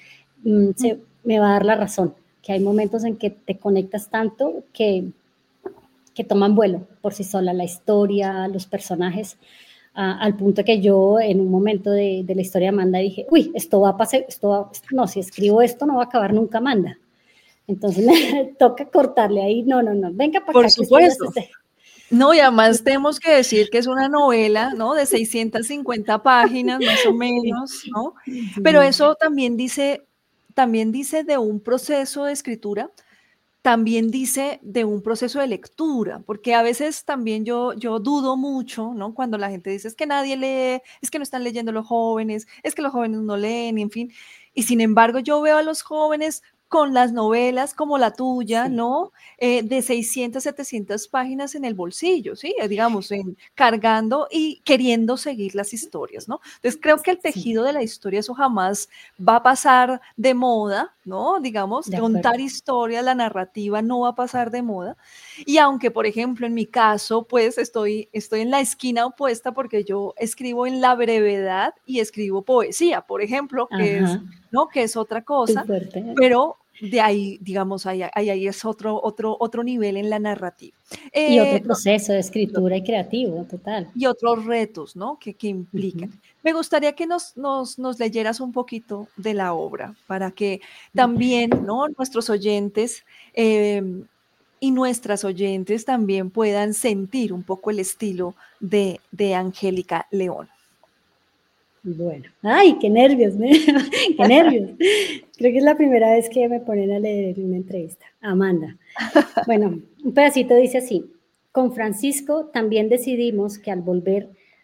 me va a dar la razón, que hay momentos en que te conectas tanto que toman vuelo por sí sola, la historia, los personajes, al punto que yo en un momento de la historia de Amanda dije, uy, si escribo esto no va a acabar nunca Amanda. Entonces me toca cortarle ahí, no, venga para acá. Por supuesto. No, y además tenemos que decir que es una novela, ¿no? De 650 páginas, más o menos, ¿no? Pero eso también dice de un proceso de escritura, también dice de un proceso de lectura, porque a veces también yo dudo mucho, ¿no? Cuando la gente dice, es que nadie lee, es que no están leyendo los jóvenes, es que los jóvenes no leen, y en fin. Y sin embargo, yo veo a los jóvenes con las novelas como la tuya, sí, ¿no? De 600, 700 páginas en el bolsillo, ¿sí? Digamos, cargando y queriendo seguir las historias, ¿no? Entonces, creo que el tejido de la historia, eso jamás va a pasar de moda, ¿no? Digamos, contar historias, la narrativa no va a pasar de moda. Y aunque, por ejemplo, en mi caso, pues estoy en la esquina opuesta porque yo escribo en la brevedad y escribo poesía, por ejemplo, que es otra cosa, pero de ahí, digamos, ahí es otro nivel en la narrativa. Y otro proceso de escritura y creativo, total. Y otros retos, ¿no? Que implican. Me gustaría que nos leyeras un poquito de la obra, para que también, ¿no? Nuestros oyentes y nuestras oyentes también puedan sentir un poco el estilo de Angélica León. Bueno, ay, qué nervios, qué nervios. Creo que es la primera vez que me ponen a leer una entrevista. Amanda. Bueno, un pedacito dice así: con Francisco también decidimos que al volver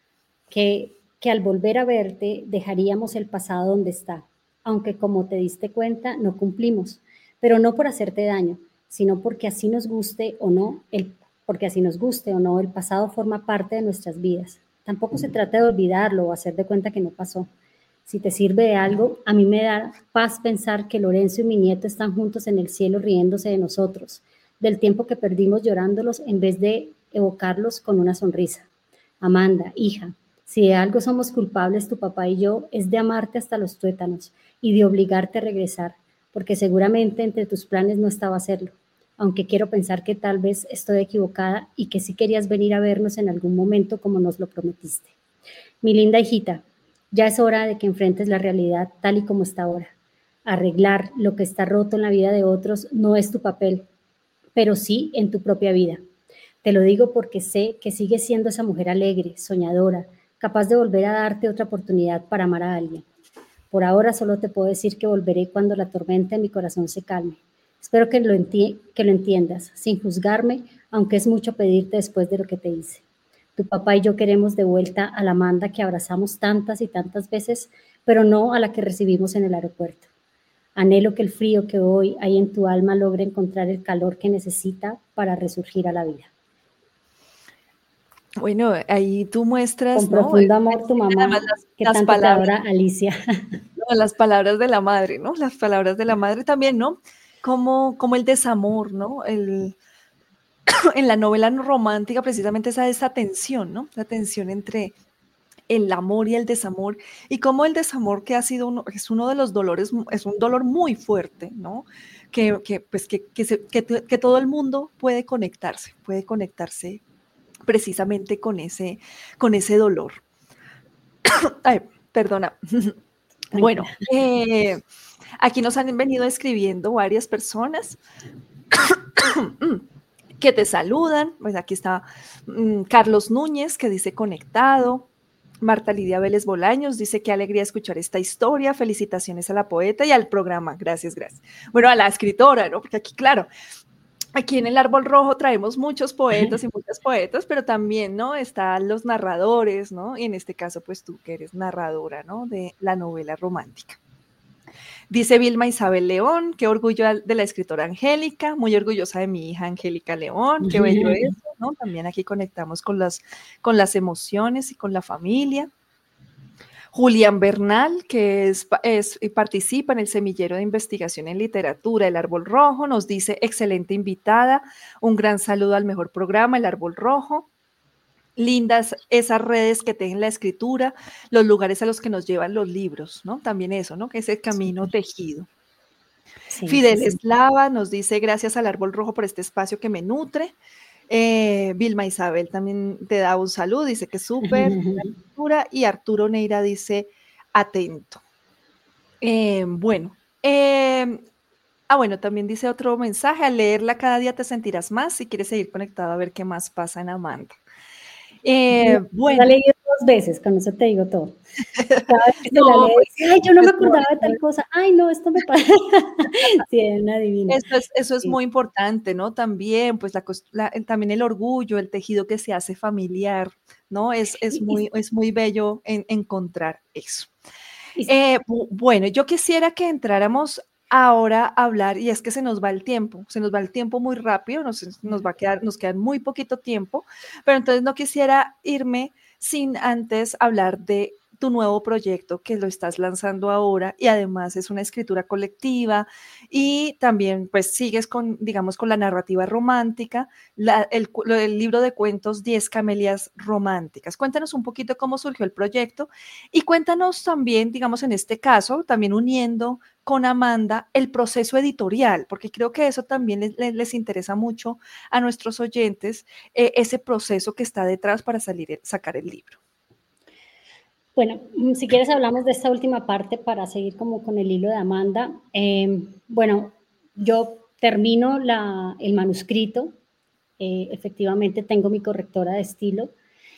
a verte dejaríamos el pasado donde está, aunque como te diste cuenta no cumplimos, pero no por hacerte daño, sino porque así nos guste o no, el pasado forma parte de nuestras vidas. Tampoco se trata de olvidarlo o hacer de cuenta que no pasó. Si te sirve de algo, a mí me da paz pensar que Lorenzo y mi nieto están juntos en el cielo riéndose de nosotros, del tiempo que perdimos llorándolos en vez de evocarlos con una sonrisa. Amanda, hija, si de algo somos culpables tu papá y yo, es de amarte hasta los tuétanos y de obligarte a regresar, porque seguramente entre tus planes no estaba hacerlo. Aunque quiero pensar que tal vez estoy equivocada y que sí querías venir a vernos en algún momento como nos lo prometiste. Mi linda hijita, ya es hora de que enfrentes la realidad tal y como está ahora. Arreglar lo que está roto en la vida de otros no es tu papel, pero sí en tu propia vida. Te lo digo porque sé que sigues siendo esa mujer alegre, soñadora, capaz de volver a darte otra oportunidad para amar a alguien. Por ahora solo te puedo decir que volveré cuando la tormenta en mi corazón se calme. Espero que lo entiendas, sin juzgarme, aunque es mucho pedirte después de lo que te hice. Tu papá y yo queremos de vuelta a la Amanda que abrazamos tantas y tantas veces, pero no a la que recibimos en el aeropuerto. Anhelo que el frío que hoy hay en tu alma logre encontrar el calor que necesita para resurgir a la vida. Bueno, ahí tú muestras, Con ¿no? profundo amor, tu Además, mamá, que las tanto te palabras, adora, Alicia. ¿no? Las palabras de la madre, ¿no? Las palabras de la madre también, ¿no? Como el desamor, ¿no? En la novela romántica precisamente esa tensión, ¿no? La tensión entre el amor y el desamor, y como el desamor que ha sido es uno de los dolores, es un dolor muy fuerte, ¿no? Que todo el mundo puede conectarse precisamente con ese dolor. Ay, perdona. Bueno, aquí nos han venido escribiendo varias personas que te saludan. Pues aquí está Carlos Núñez, que dice conectado. Marta Lidia Vélez Bolaños dice qué alegría escuchar esta historia, felicitaciones a la poeta y al programa, gracias. Bueno, a la escritora, ¿no? Porque aquí, claro, aquí en el Árbol Rojo traemos muchos poetas y muchas poetas, pero también, ¿no? Están los narradores, ¿no? Y en este caso, pues tú que eres narradora, ¿no? De la novela romántica. Dice Vilma Isabel León, qué orgullo de la escritora Angélica, muy orgullosa de mi hija Angélica León, qué bello eso, ¿no? También aquí conectamos con las emociones y con la familia. Julián Bernal, que participa en el Semillero de Investigación en Literatura, El Árbol Rojo, nos dice, excelente invitada, un gran saludo al mejor programa, El Árbol Rojo. Lindas esas redes que tejen la escritura, los lugares a los que nos llevan los libros, ¿no? También eso, ¿no? Que ese camino tejido. Sí, Fidel Eslava nos dice, gracias al Árbol Rojo por este espacio que me nutre. Vilma Isabel también te da un saludo, dice que súper. Y Arturo Neira dice, atento. Bueno, también dice otro mensaje, al leerla cada día te sentirás más, si quieres seguir conectado a ver qué más pasa en Amanda. Bueno. La he leído 2 veces, con eso te digo todo. Cada vez que no, la leo, ay, yo no me acordaba de tal cosa, ay, no, esto me pasa. Sí, es una divina. Eso es muy importante, ¿no? También, pues también el orgullo, el tejido que se hace familiar, ¿no? Es muy bello encontrar eso. Bueno, yo quisiera que entráramos ahora a hablar, y es que se nos va el tiempo muy rápido, nos queda muy poquito tiempo, pero entonces no quisiera irme sin antes hablar de tu nuevo proyecto que lo estás lanzando ahora y además es una escritura colectiva y también pues sigues con la narrativa romántica, el libro de cuentos 10 camelias románticas. Cuéntanos un poquito cómo surgió el proyecto y cuéntanos también, digamos en este caso, también uniendo con Amanda el proceso editorial, porque creo que eso también les interesa mucho a nuestros oyentes, ese proceso que está detrás para sacar el libro. Bueno, si quieres hablamos de esta última parte para seguir como con el hilo de Amanda. Bueno, yo termino el manuscrito, efectivamente tengo mi correctora de estilo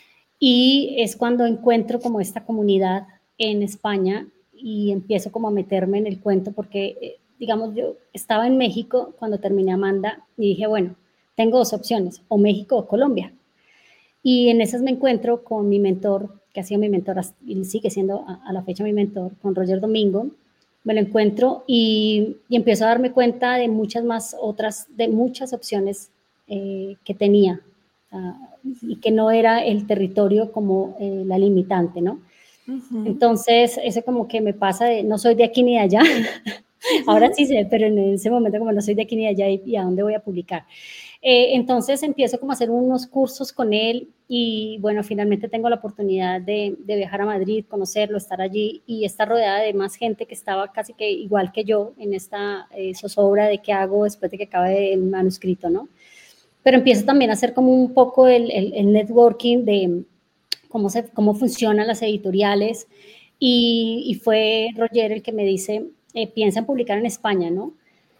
y es cuando encuentro como esta comunidad en España y empiezo como a meterme en el cuento porque, digamos, yo estaba en México cuando terminé Amanda y dije, bueno, tengo 2 opciones, o México o Colombia. Y en esas me encuentro con mi mentor, que ha sido mi mentor y sigue siendo a la fecha mi mentor, con Roger Domingo. Me lo encuentro y empiezo a darme cuenta de muchas opciones que tenía y que no era el territorio como la limitante, ¿no? Entonces, eso como que me pasa de no soy de aquí ni de allá. Ahora sí sé, pero en ese momento como no soy de aquí ni de allá y a dónde voy a publicar. Entonces empiezo como a hacer unos cursos con él y bueno, finalmente tengo la oportunidad de viajar a Madrid, conocerlo, estar allí y estar rodeada de más gente que estaba casi que igual que yo en esta zozobra de qué hago después de que acabe el manuscrito, ¿no? Pero empiezo también a hacer como un poco el networking cómo funcionan las editoriales, y fue Roger el que me dice, piensa en publicar en España, ¿no?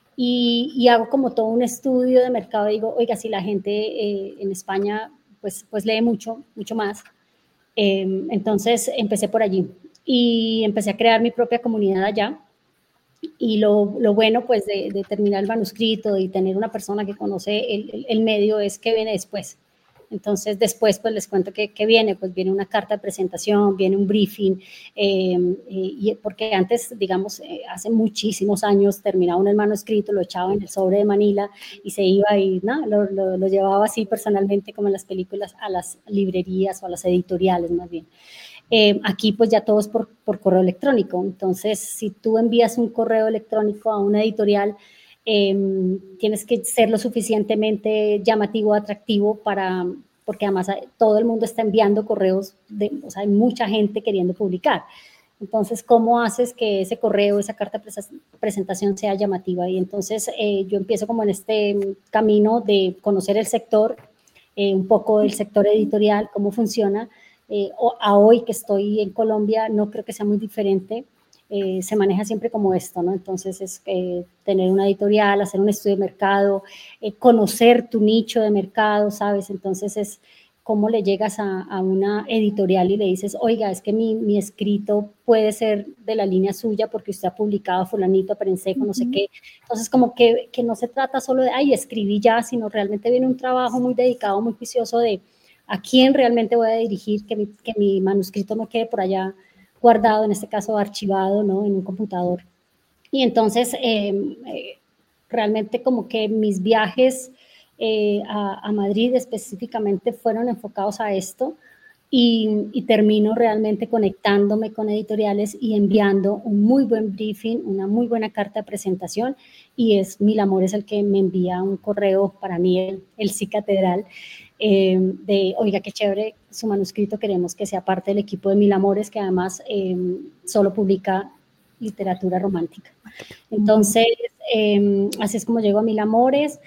Y hago como todo un estudio de mercado, digo, oiga, si la gente en España pues lee mucho, mucho más. Entonces empecé por allí y empecé a crear mi propia comunidad allá. Y lo bueno pues de terminar el manuscrito y tener una persona que conoce el medio es que viene después. Entonces después pues les cuento que viene, pues viene una carta de presentación, viene un briefing, y porque antes, digamos, hace muchísimos años terminaba un manuscrito, lo echaba en el sobre de Manila y se iba y ¿no? lo llevaba así personalmente como en las películas a las librerías o a las editoriales más bien. Aquí pues ya todo es por correo electrónico, entonces si tú envías un correo electrónico a una editorial, tienes que ser lo suficientemente llamativo, atractivo porque además todo el mundo está enviando correos, o sea, hay mucha gente queriendo publicar. Entonces, ¿cómo haces que ese correo, esa carta de presentación sea llamativa? Y entonces yo empiezo como en este camino de conocer el sector, un poco del sector editorial, cómo funciona. A hoy que estoy en Colombia no creo que sea muy diferente, se maneja siempre como esto, ¿no? Entonces es tener una editorial, hacer un estudio de mercado, conocer tu nicho de mercado, ¿sabes? Entonces es cómo le llegas a una editorial y le dices, oiga, es que mi escrito puede ser de la línea suya porque usted ha publicado fulanito, perencejo, no sé qué. Entonces como que no se trata solo de, ay, escribí ya, sino realmente viene un trabajo muy dedicado, muy juicioso de a quién realmente voy a dirigir, que mi manuscrito no quede por allá guardado, en este caso archivado, ¿no? En un computador. Y entonces, realmente como que mis viajes a Madrid específicamente fueron enfocados a esto, y termino realmente conectándome con editoriales y enviando un muy buen briefing, una muy buena carta de presentación, y es Mil Amores el que me envía un correo, para mí el sí catedral, de, oiga, qué chévere su manuscrito, queremos que sea parte del equipo de Mil Amores, que además solo publica literatura romántica. Entonces, así es como llego a Mil Amores.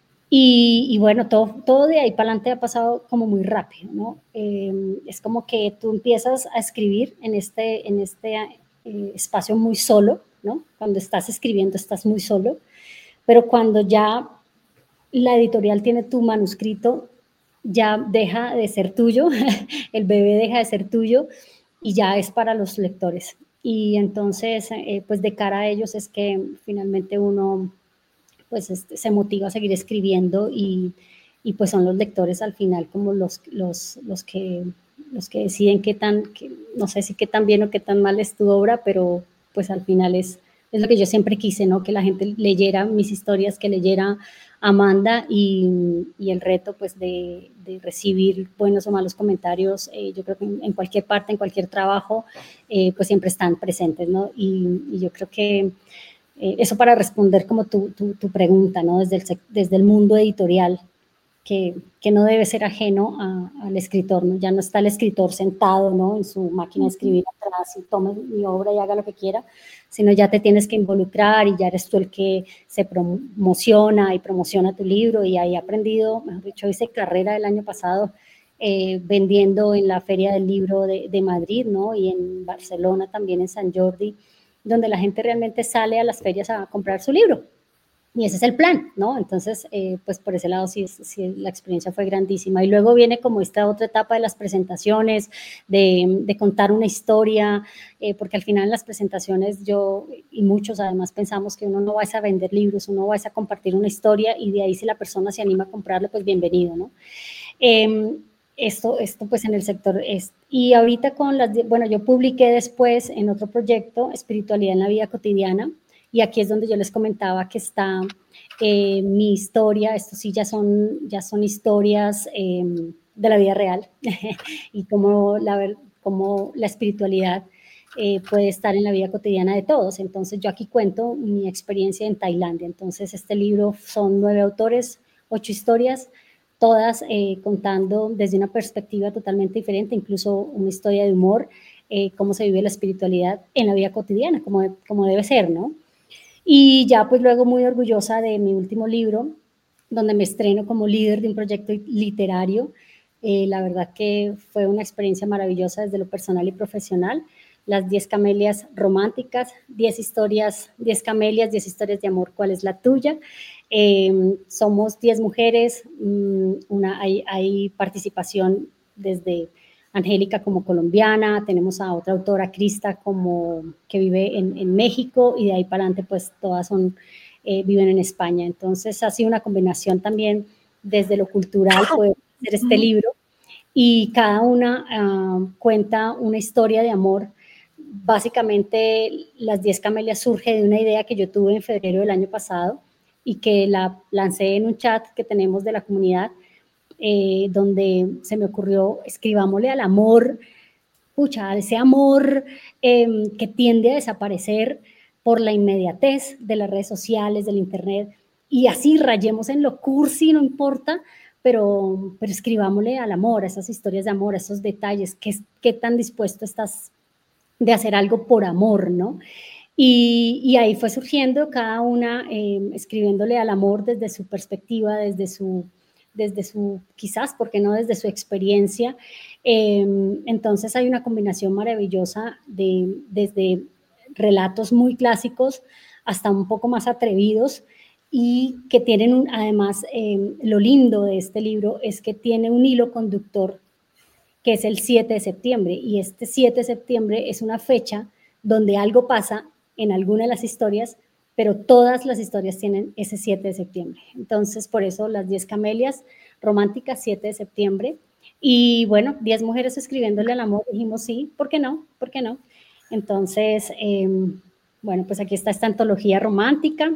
Y bueno, todo de ahí para adelante ha pasado como muy rápido, ¿no? Es como que tú empiezas a escribir en este espacio muy solo, ¿no? Cuando estás escribiendo estás muy solo, pero cuando ya la editorial tiene tu manuscrito, ya deja de ser tuyo, el bebé deja de ser tuyo y ya es para los lectores. Y entonces, pues de cara a ellos es que finalmente uno pues se motiva a seguir escribiendo, y pues son los lectores al final como los que deciden no sé si qué tan bien o qué tan mal es tu obra, pero pues al final es lo que yo siempre quise, ¿no? Que la gente leyera mis historias, que leyera Amanda, y el reto pues de recibir buenos o malos comentarios, yo creo que en cualquier parte, en cualquier trabajo, pues siempre están presentes, ¿no? Y yo creo que eso para responder como tu pregunta, ¿no? Desde el mundo editorial, que no debe ser ajeno al escritor, ¿no? Ya no está el escritor sentado, ¿no? En su máquina de escribir atrás y tome mi obra y haga lo que quiera, sino ya te tienes que involucrar y ya eres tú el que se promociona y promociona tu libro, y ahí he aprendido, mejor dicho, hice carrera el año pasado vendiendo en la Feria del Libro de Madrid, ¿no? Y en Barcelona también, en Sant Jordi, donde la gente realmente sale a las ferias a comprar su libro. Y ese es el plan, ¿no? Entonces, pues por ese lado sí, la experiencia fue grandísima. Y luego viene como esta otra etapa de las presentaciones, de contar una historia, porque al final en las presentaciones yo y muchos además pensamos que uno no va a vender libros, uno va a compartir una historia, y de ahí si la persona se anima a comprarlo, pues bienvenido, ¿no? Esto pues en el sector es. Y ahorita bueno, yo publiqué después en otro proyecto, Espiritualidad en la Vida Cotidiana, y aquí es donde yo les comentaba que está mi historia. Esto sí ya son historias de la vida real y cómo la espiritualidad puede estar en la vida cotidiana de todos. Entonces yo aquí cuento mi experiencia en Tailandia. Entonces este libro son 9 autores, 8 historias, todas contando desde una perspectiva totalmente diferente, incluso una historia de humor, cómo se vive la espiritualidad en la vida cotidiana, como debe ser, ¿no? Y ya pues luego muy orgullosa de mi último libro, donde me estreno como líder de un proyecto literario, La verdad que fue una experiencia maravillosa desde lo personal y profesional. Las 10 camelias románticas, 10 historias, 10 camelias, 10 historias de amor. ¿Cuál es la tuya? Somos 10 mujeres, hay participación desde Angélica como colombiana, tenemos a otra autora, Crista, que vive en México, y de ahí para adelante pues todas viven en España. Entonces ha sido una combinación también desde lo cultural poder hacer este libro, y cada una cuenta una historia de amor. Básicamente las 10 camelias surge de una idea que yo tuve en febrero del año pasado y que la lancé en un chat que tenemos de la comunidad, donde se me ocurrió: escribámosle al amor, ese amor que tiende a desaparecer por la inmediatez de las redes sociales, del internet, y así rayemos en lo cursi, no importa, pero escribámosle al amor, a esas historias de amor, a esos detalles, qué tan dispuesto estás de hacer algo por amor, ¿no? Y ahí fue surgiendo cada una escribiéndole al amor desde su perspectiva, desde su quizás, ¿por qué no?, desde su experiencia. Entonces hay una combinación maravillosa desde relatos muy clásicos hasta un poco más atrevidos, y que tienen además, lo lindo de este libro es que tiene un hilo conductor que es el 7 de septiembre, y este 7 de septiembre es una fecha donde algo pasa en alguna de las historias, pero todas las historias tienen ese 7 de septiembre. Entonces, por eso las 10 camelias románticas, 7 de septiembre. Y bueno, 10 mujeres escribiéndole al amor, dijimos sí, ¿por qué no? ¿Por qué no? Entonces, bueno, pues aquí está esta antología romántica,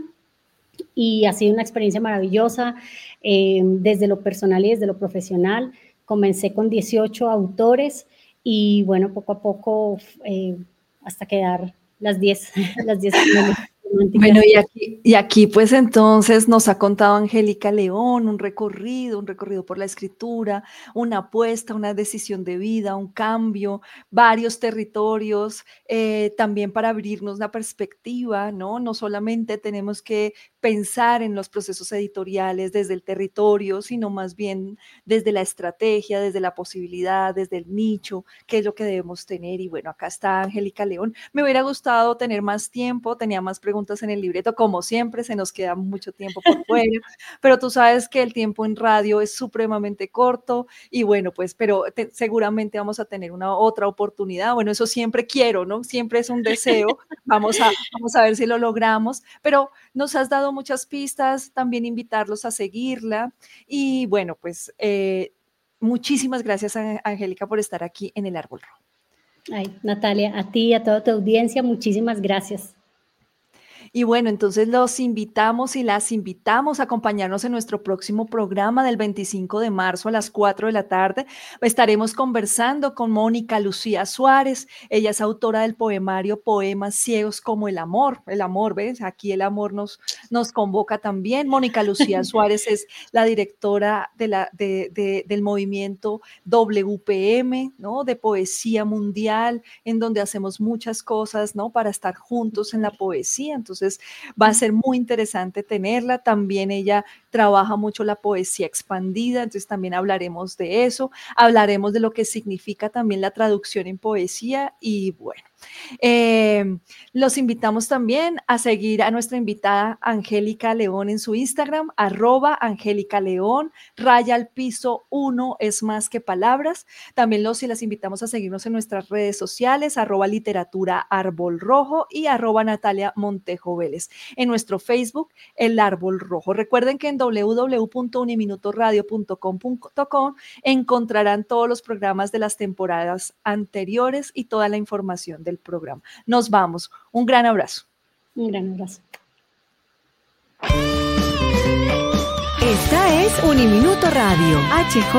y ha sido una experiencia maravillosa desde lo personal y desde lo profesional. Comencé con 18 autores y bueno, poco a poco hasta quedar las 10 románticas. Bueno, y aquí pues entonces nos ha contado Angélica León un recorrido por la escritura, una apuesta, una decisión de vida, un cambio, varios territorios, también para abrirnos la perspectiva, ¿no? No solamente tenemos que pensar en los procesos editoriales desde el territorio, sino más bien desde la estrategia, desde la posibilidad, desde el nicho, qué es lo que debemos tener. Y bueno, acá está Angélica León. Me hubiera gustado tener más tiempo, tenía más preguntas en el libreto, como siempre, se nos queda mucho tiempo por fuera, pero tú sabes que el tiempo en radio es supremamente corto, y bueno, pues, pero seguramente vamos a tener una otra oportunidad. Bueno, eso siempre quiero, ¿no? Siempre es un deseo, vamos a ver si lo logramos, pero nos has dado muchas pistas, también invitarlos a seguirla, y bueno, pues muchísimas gracias, Angélica, por estar aquí en El Árbol Rojo. Ay, Natalia, a ti y a toda tu audiencia, muchísimas gracias. Y bueno, entonces los invitamos y las invitamos a acompañarnos en nuestro próximo programa del 25 de marzo a las 4 de la tarde. Estaremos conversando con Mónica Lucía Suárez. Ella es autora del poemario Poemas ciegos como el amor. El amor, ¿ves? Aquí el amor nos convoca también. Mónica Lucía Suárez es la directora del movimiento WPM, ¿no? De poesía mundial, en donde hacemos muchas cosas, ¿no? Para estar juntos en la poesía. Entonces va a ser muy interesante tenerla. También ella trabaja mucho la poesía expandida, entonces también hablaremos de eso, hablaremos de lo que significa también la traducción en poesía. Y bueno, los invitamos también a seguir a nuestra invitada Angélica León en su Instagram, @AngélicaLeón, _1 es más que palabras. También las invitamos a seguirnos en nuestras redes sociales, @literatura árbol rojo y @Natalia Montejo Vélez. En nuestro Facebook, El Árbol Rojo. Recuerden que en www.uniminutoradio.com.co encontrarán todos los programas de las temporadas anteriores y toda la información del programa. Nos vamos. Un gran abrazo. Un gran abrazo. Esta es Uniminuto Radio, HJ.